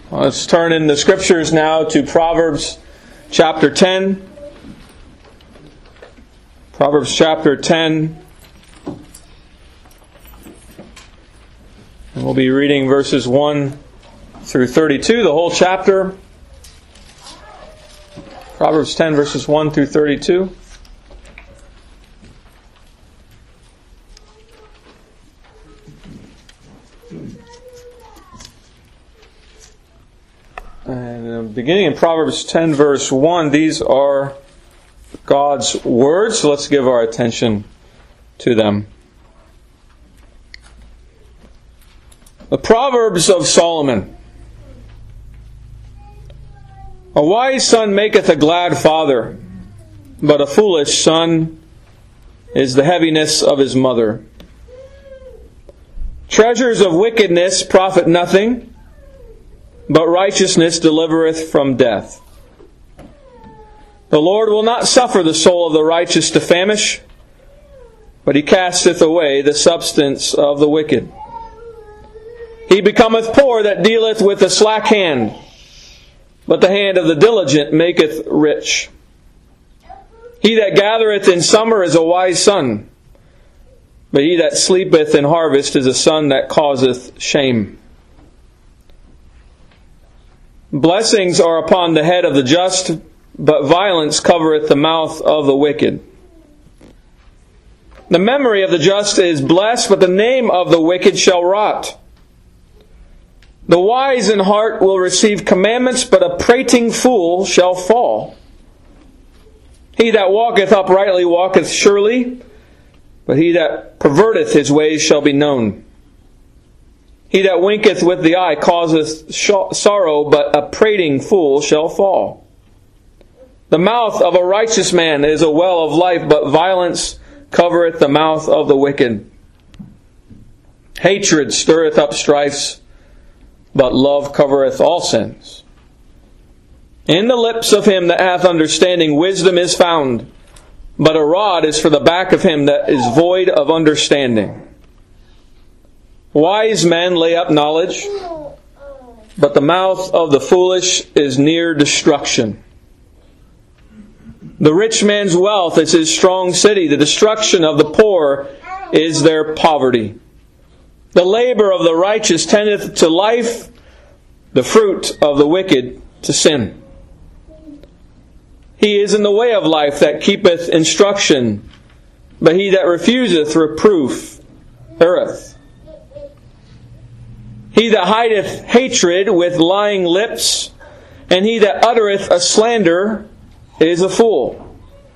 Let's turn in the Scriptures now to Proverbs chapter 10. Proverbs chapter 10. And we'll be reading verses 1 through 32, the whole chapter. Proverbs 10, verses 1 through 32. And beginning in Proverbs 10, verse 1, these are God's words, so let's give our attention to them. The Proverbs of Solomon. A wise son maketh a glad father, but a foolish son is the heaviness of his mother. Treasures of wickedness profit nothing, but righteousness delivereth from death. The Lord will not suffer the soul of the righteous to famish, but He casteth away the substance of the wicked. He becometh poor that dealeth with a slack hand, but the hand of the diligent maketh rich. He that gathereth in summer is a wise son, but he that sleepeth in harvest is a son that causeth shame. Blessings are upon the head of the just, but violence covereth the mouth of the wicked. The memory of the just is blessed, but the name of the wicked shall rot. The wise in heart will receive commandments, but a prating fool shall fall. He that walketh uprightly walketh surely, but he that perverteth his ways shall be known. He that winketh with the eye causeth sorrow, but a prating fool shall fall. The mouth of a righteous man is a well of life, but violence covereth the mouth of the wicked. Hatred stirreth up strifes, but love covereth all sins. In the lips of him that hath understanding wisdom is found, but a rod is for the back of him that is void of understanding. Wise men lay up knowledge, but the mouth of the foolish is near destruction. The rich man's wealth is his strong city. The destruction of the poor is their poverty. The labor of the righteous tendeth to life, the fruit of the wicked to sin. He is in the way of life that keepeth instruction, but he that refuseth reproof erreth. He that hideth hatred with lying lips, and he that uttereth a slander is a fool.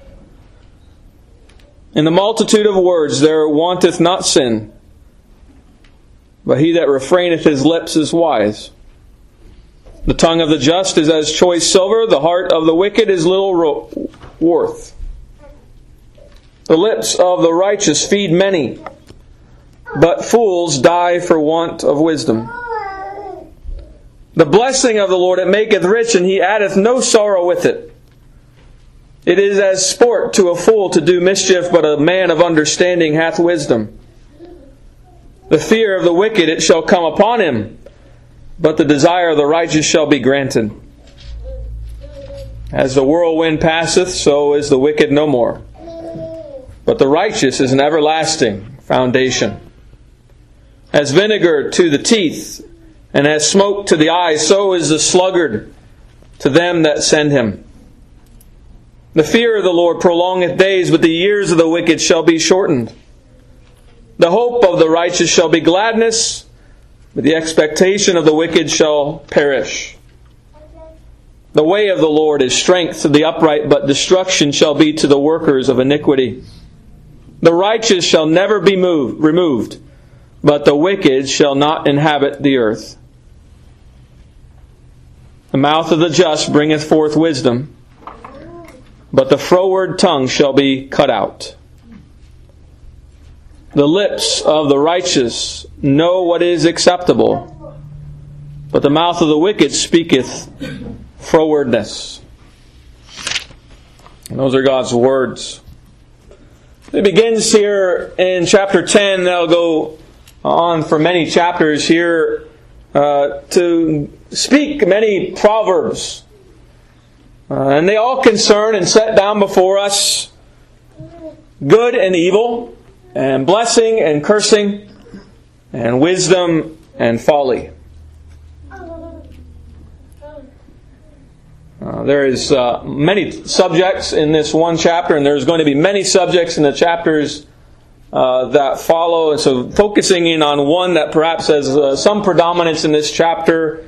In the multitude of words there wanteth not sin, but he that refraineth his lips is wise. The tongue of the just is as choice silver, the heart of the wicked is little worth. The lips of the righteous feed many, but fools die for want of wisdom. The blessing of the Lord it maketh rich, and He addeth no sorrow with it. It is as sport to a fool to do mischief, but a man of understanding hath wisdom. The fear of the wicked it shall come upon him, but the desire of the righteous shall be granted. As the whirlwind passeth, so is the wicked no more. But the righteous is an everlasting foundation. As vinegar to the teeth, and as smoke to the eyes, so is the sluggard to them that send him. The fear of the Lord prolongeth days, but the years of the wicked shall be shortened. The hope of the righteous shall be gladness, but the expectation of the wicked shall perish. The way of the Lord is strength to the upright, but destruction shall be to the workers of iniquity. The righteous shall never be removed, but the wicked shall not inhabit the earth. The mouth of the just bringeth forth wisdom, but the froward tongue shall be cut out. The lips of the righteous know what is acceptable, but the mouth of the wicked speaketh frowardness. And those are God's words. It begins here in chapter 10. That'll go on for many chapters here to speak many proverbs. And they all concern and set down before us good and evil, and blessing and cursing, and wisdom and folly. There is many subjects in this one chapter, and there's going to be many subjects in the chapters that follow. And so focusing in on one that perhaps has some predominance in this chapter.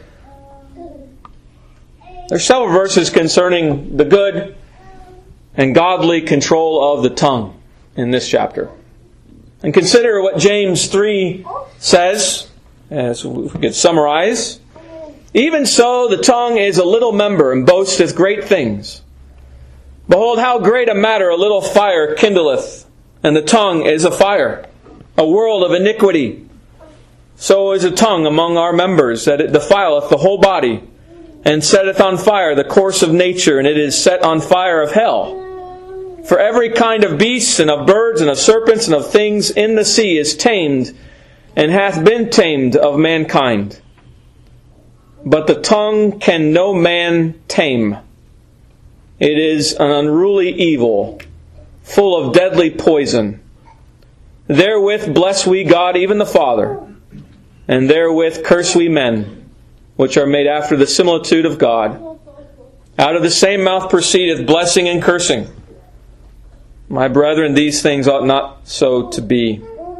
There's several verses concerning the good and godly control of the tongue in this chapter. And consider what James 3 says, as we could summarize. Even so, the tongue is a little member, and boasteth great things. Behold, how great a matter a little fire kindleth, and the tongue is a fire, a world of iniquity. So is a tongue among our members, that it defileth the whole body, and setteth on fire the course of nature, and it is set on fire of hell. For every kind of beasts, and of birds, and of serpents, and of things in the sea is tamed, and hath been tamed of mankind. But the tongue can no man tame. It is an unruly evil, full of deadly poison. Therewith bless we God, even the Father, and therewith curse we men, which are made after the similitude of God. Out of the same mouth proceedeth blessing and cursing. My brethren, these things ought not so to be.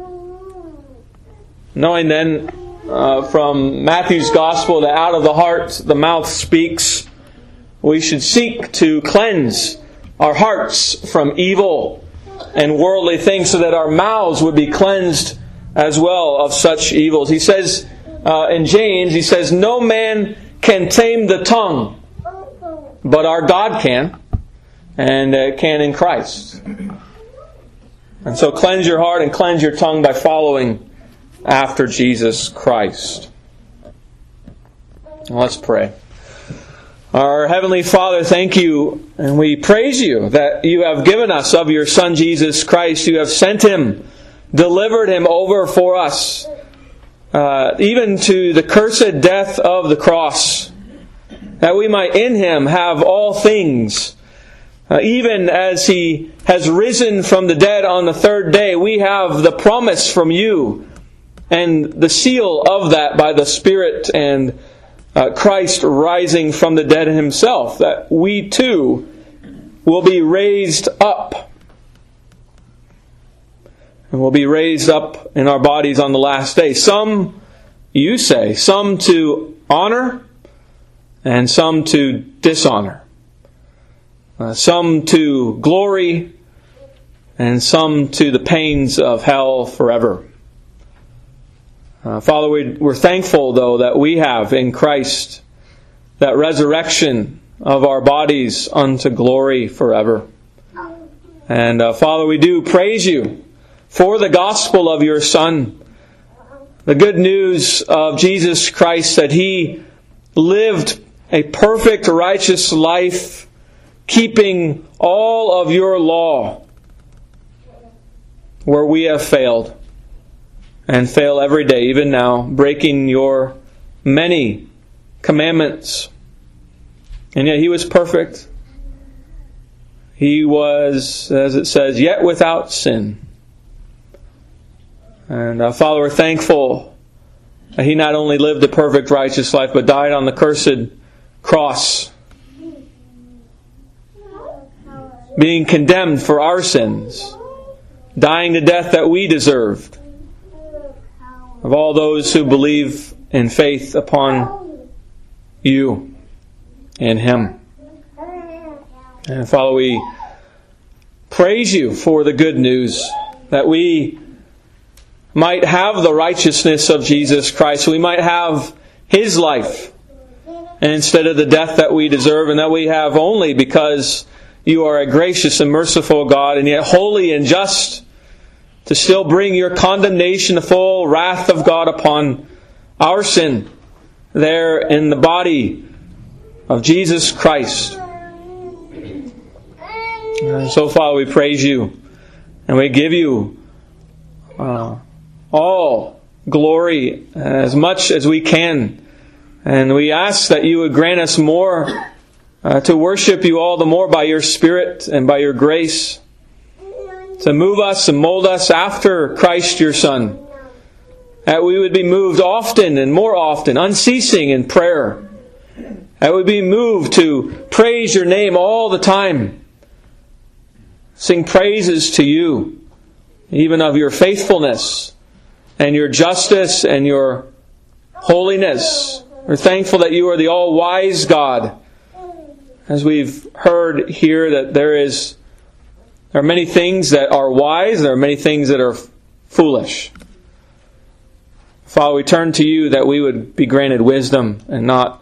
Knowing then from Matthew's Gospel that out of the heart the mouth speaks, we should seek to cleanse our hearts from evil and worldly things so that our mouths would be cleansed as well of such evils. He says in James, he says, no man can tame the tongue, but our God can, and can in Christ. And so cleanse your heart and cleanse your tongue by following after Jesus Christ. Let's pray. Our Heavenly Father, thank you, and we praise you that you have given us of your Son Jesus Christ. You have sent Him, delivered Him over for us, even to the cursed death of the cross, that we might in Him have all things. Even as He has risen from the dead on the third day, we have the promise from you and the seal of that by the Spirit and Christ rising from the dead Himself, that we too will be raised up. And will be raised up in our bodies on the last day. Some, you say, some to honor and some to dishonor. Some to glory and some to the pains of hell forever. Father, we're thankful, though, that we have in Christ that resurrection of our bodies unto glory forever. And Father, we do praise you for the gospel of your Son, the good news of Jesus Christ, that He lived a perfect, righteous life, keeping all of your law where we have failed. And fail every day, even now, breaking your many commandments. And yet He was perfect. He was, as it says, yet without sin. And Father, we're thankful that He not only lived a perfect, righteous life, but died on the cursed cross, being condemned for our sins, dying the death that we deserved, of all those who believe in faith upon you and Him. And Father, we praise you for the good news that we might have the righteousness of Jesus Christ. We might have His life instead of the death that we deserve, and that we have only because you are a gracious and merciful God, and yet holy and just, to still bring your condemnation, the full wrath of God upon our sin there in the body of Jesus Christ. And so, Father, we praise you and we give you all glory as much as we can. And we ask that you would grant us more to worship you all the more by your Spirit and by your grace, to move us and mold us after Christ your Son, that we would be moved often and more often, unceasing in prayer, that we would be moved to praise your name all the time, sing praises to you, even of your faithfulness and your justice and your holiness. We're thankful that you are the all-wise God. As we've heard here, that there are many things that are wise, there are many things that are foolish. Father, we turn to you that we would be granted wisdom and not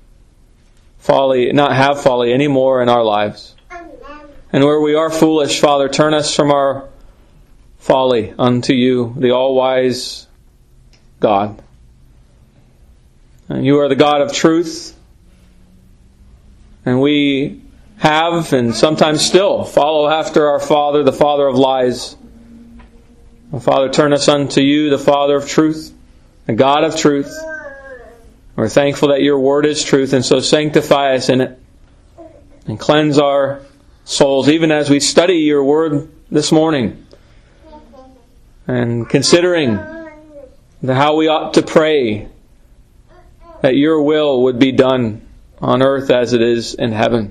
have folly anymore in our lives. And where we are foolish, Father, turn us from our folly unto you, the all-wise God. And you are the God of truth. And we have and sometimes still follow after our father, the father of lies. And Father, turn us unto you, the Father of truth, the God of truth. We're thankful that your word is truth, and so sanctify us in it and cleanse our souls, even as we study your word this morning and considering how we ought to pray that your will would be done on earth as it is in heaven.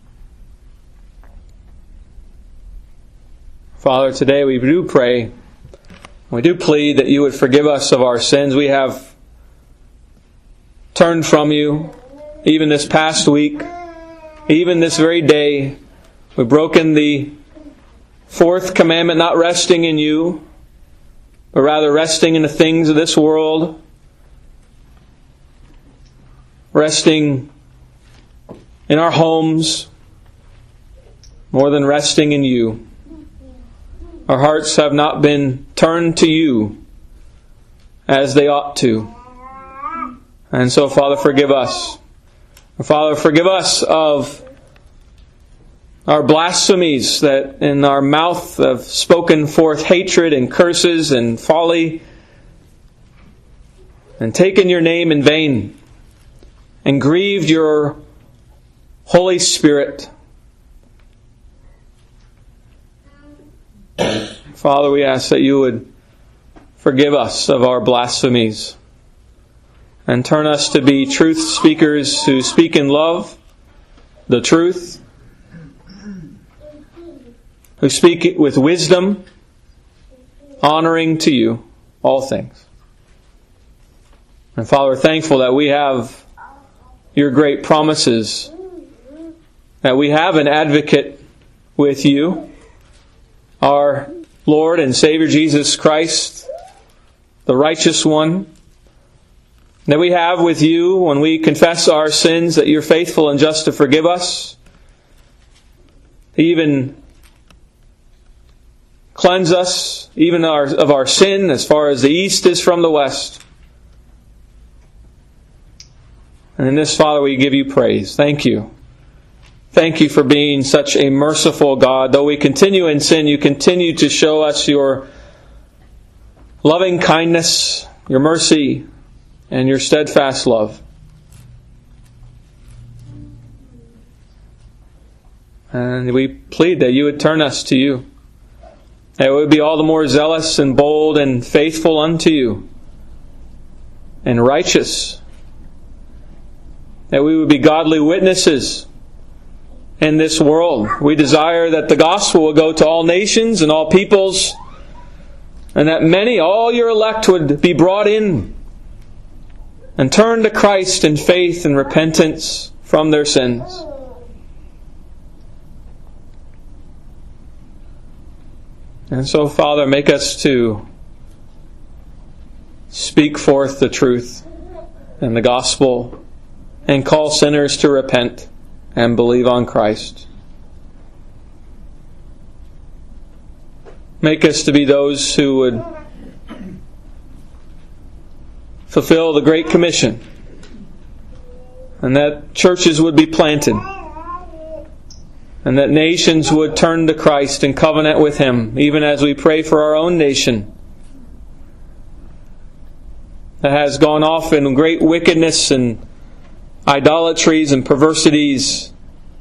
Father, today we do pray, we do plead that you would forgive us of our sins. We have turned from you, even this past week, even this very day. We've broken the fourth commandment, not resting in you, but rather resting in the things of this world, resting in our homes more than resting in you. Our hearts have not been turned to you as they ought to. And so, Father, forgive us. Father, forgive us of our blasphemies that in our mouth have spoken forth hatred and curses and folly, and taken your name in vain, and grieved your Holy Spirit. Father, we ask that you would forgive us of our blasphemies and turn us to be truth speakers who speak in love, the truth, who speak with wisdom, honoring to you all things. And Father, we're thankful that we have your great promises, that we have an advocate with you, our Lord and Savior Jesus Christ, the righteous one, that we have with you when we confess our sins, that you're faithful and just to forgive us, to even cleanse us even of our sin as far as the east is from the west. And in this, Father, we give you praise. Thank you. Thank you for being such a merciful God. Though we continue in sin, you continue to show us your loving kindness, your mercy, and your steadfast love. And we plead that you would turn us to you, that we would be all the more zealous and bold and faithful unto you, and righteous, that we would be godly witnesses in this world. We desire that the gospel will go to all nations and all peoples, and that many, all your elect, would be brought in and turn to Christ in faith and repentance from their sins. And so, Father, make us to speak forth the truth and the gospel and call sinners to repent and believe on Christ. Make us to be those who would fulfill the Great Commission, and that churches would be planted, and that nations would turn to Christ and covenant with Him, even as we pray for our own nation. that has gone off in great wickedness and idolatries and perversities,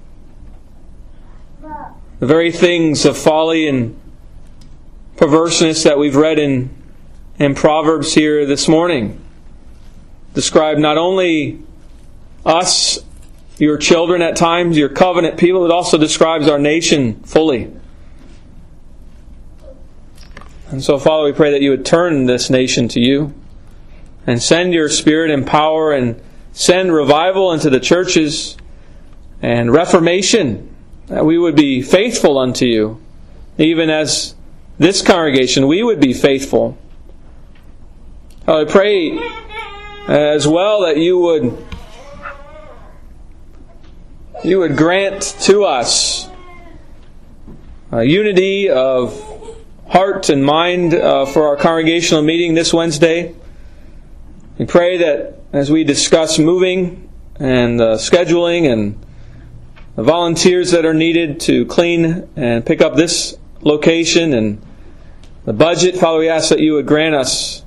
the very things of folly and perverseness that we've read in Proverbs here this morning describe not only us, your children at times, your covenant people, it also describes our nation fully. And so, Father, we pray that you would turn this nation to you and send your Spirit and power and send revival into the churches and reformation, that we would be faithful unto you, even as this congregation, we would be faithful. I pray as well that you would grant to us a unity of heart and mind for our congregational meeting this Wednesday. We pray that as we discuss moving and scheduling and the volunteers that are needed to clean and pick up this location and the budget, Father, we ask that you would grant us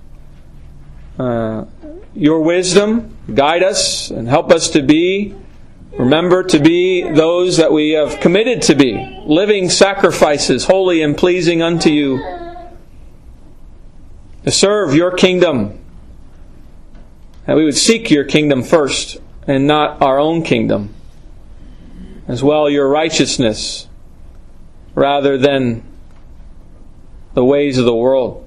your wisdom, guide us, and help us to remember to be those that we have committed to be, living sacrifices, holy and pleasing unto you, to serve your kingdom. That we would seek your kingdom first and not our own kingdom. As well, your righteousness rather than the ways of the world.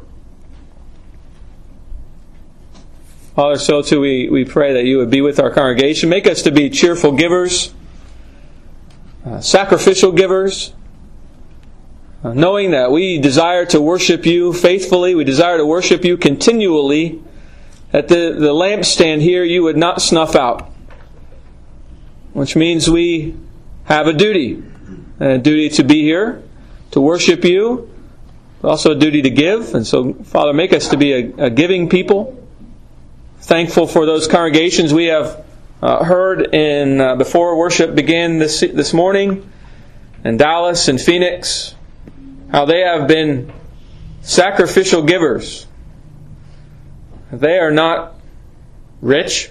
Father, so too we pray that you would be with our congregation. Make us to be cheerful givers, sacrificial givers, knowing that we desire to worship you faithfully, we desire to worship you continually, that the lampstand here you would not snuff out, which means we have a duty to be here, to worship you, but also a duty to give. And so, Father, make us to be a giving people. Thankful for those congregations we have heard in before worship began this morning in Dallas and Phoenix, how they have been sacrificial givers. They are not rich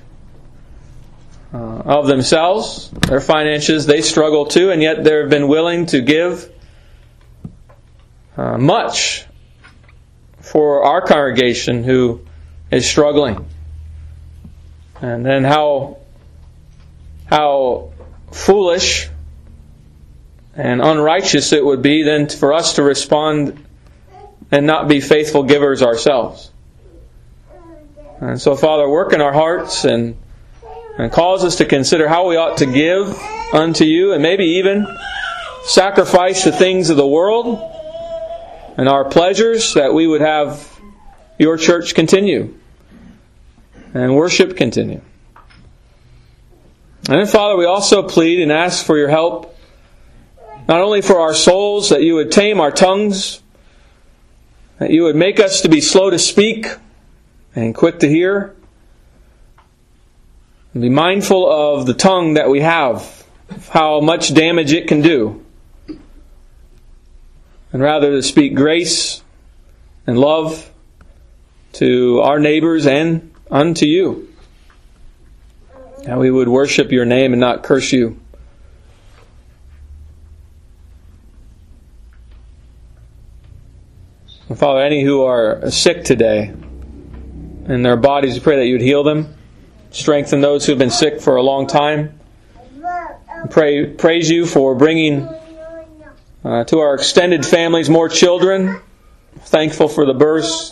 of themselves, their finances, they struggle too, and yet they have been willing to give much for our congregation who is struggling. And then how foolish and unrighteous it would be then for us to respond and not be faithful givers ourselves. And so, Father, work in our hearts and cause us to consider how we ought to give unto you, and maybe even sacrifice the things of the world and our pleasures, that we would have your church continue and worship continue. And then, Father, we also plead and ask for your help, not only for our souls, that you would tame our tongues, that you would make us to be slow to speak and quick to hear, and be mindful of the tongue that we have, of how much damage it can do, and rather to speak grace and love to our neighbors and unto you. That we would worship your name and not curse you. And Father, any who are sick today in their bodies, we pray that you would heal them. Strengthen those who have been sick for a long time. Praise you for bringing to our extended families more children. Thankful for the birth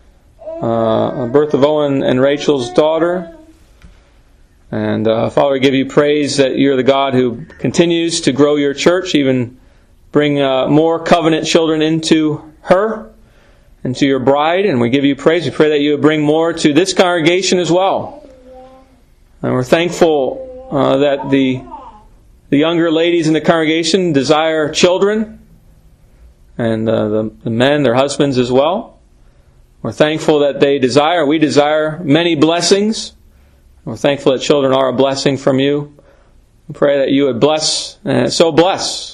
of Owen and Rachel's daughter. And Father, we give you praise that you're the God who continues to grow your church, even bring more covenant children into her, into your bride. And we give you praise. We pray that you would bring more to this congregation as well. And we're thankful that the younger ladies in the congregation desire children, and the men, their husbands as well. We're thankful that we desire many blessings. We're thankful that children are a blessing from you. We pray that you would bless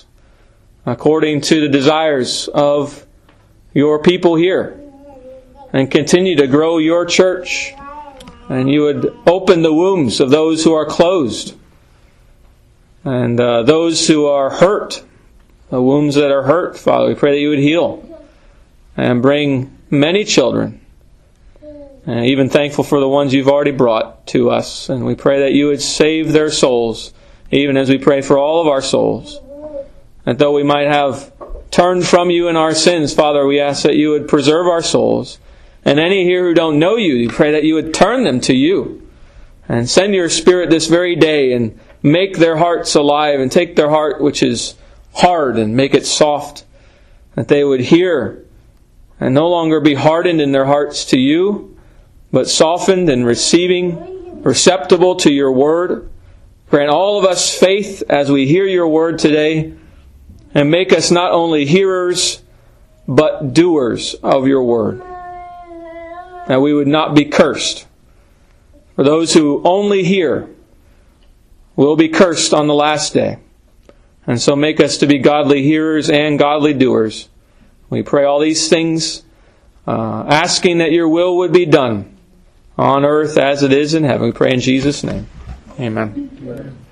according to the desires of your people here. and continue to grow your church. And you would open the wombs of those who are closed. And those who are hurt, the wombs that are hurt, Father, we pray that you would heal and bring many children. And even thankful for the ones you've already brought to us. And we pray that you would save their souls, even as we pray for all of our souls. And though we might have turned from you in our sins, Father, we ask that you would preserve our souls. And any here who don't know you, we pray that you would turn them to you. And send your Spirit this very day and make their hearts alive, and take their heart which is hard and make it soft. That they would hear and no longer be hardened in their hearts to you, but softened and receiving, receptible to your word. Grant all of us faith as we hear your word today, and make us not only hearers, but doers of your word. That we would not be cursed. For those who only hear will be cursed on the last day. And so make us to be godly hearers and godly doers. We pray all these things, asking that your will would be done on earth as it is in heaven. We pray in Jesus' name. Amen.